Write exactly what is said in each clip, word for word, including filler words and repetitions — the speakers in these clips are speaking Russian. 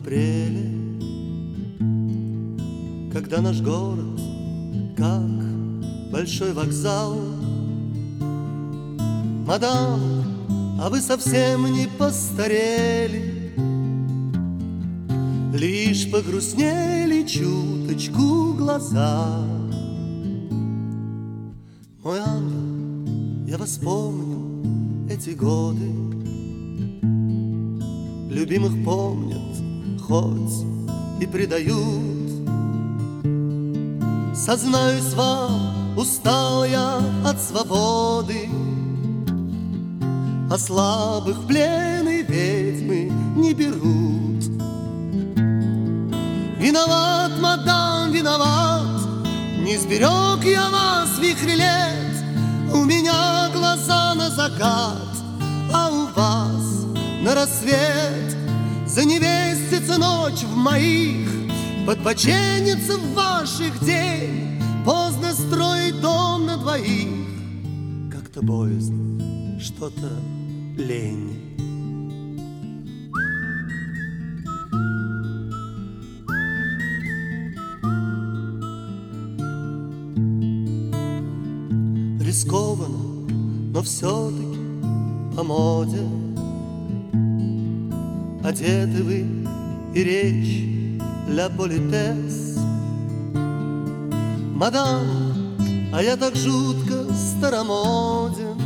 апреле, когда наш город, как большой вокзал. Мадам, а вы совсем не постарели, лишь погрустнели чуточку глаза. Мой ангел, я вас помню эти годы, любимых помнят, хоть и предают. Сознаюсь вам, устал я от свободы, а слабых в плен и ведьмы не берут. Виноват, мадам, виноват, не сберег я вас вихре лет. У меня глаза на закат, а у вас на рассвет. Заневестится ночь в моих, подбоченится в ваших день. Поздно строить дом на двоих, как-то боязно, что-то лень. Рискованно, но все-таки по моде одеты вы, и речь ля политес. Мадам, а я так жутко старомоден,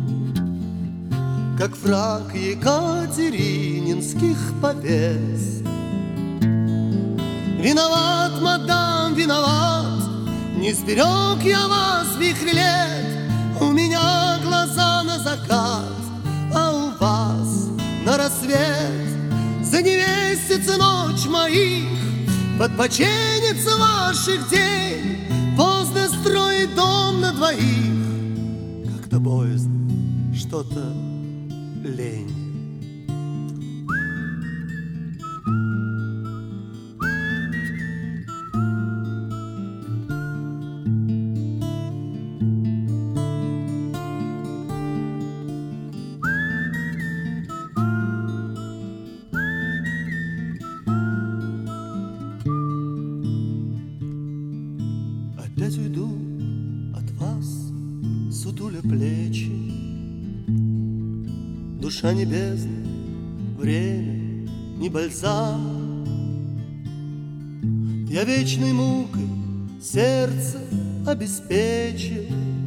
как враг екатерининских повес. Виноват, мадам, виноват, не сберег я вас вихре лет. У меня глаза на закат, а у вас на рассвет. Заневестится ночь моих, подбоченится ваших день. Поздно строить дом на двоих, как-то боязно, что-то лень. Опять уйду от вас, сутуля плечи. Душа небесная, время не бальзам. Я вечной мукой сердце обеспечил,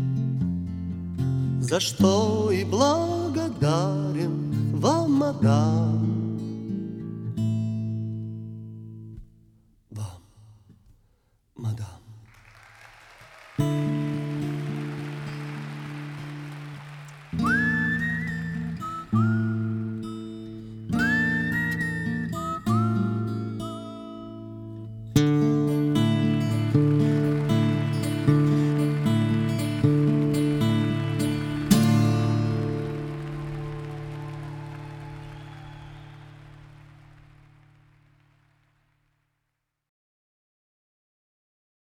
за что и благодарен вам, мадам. Вам, мадам.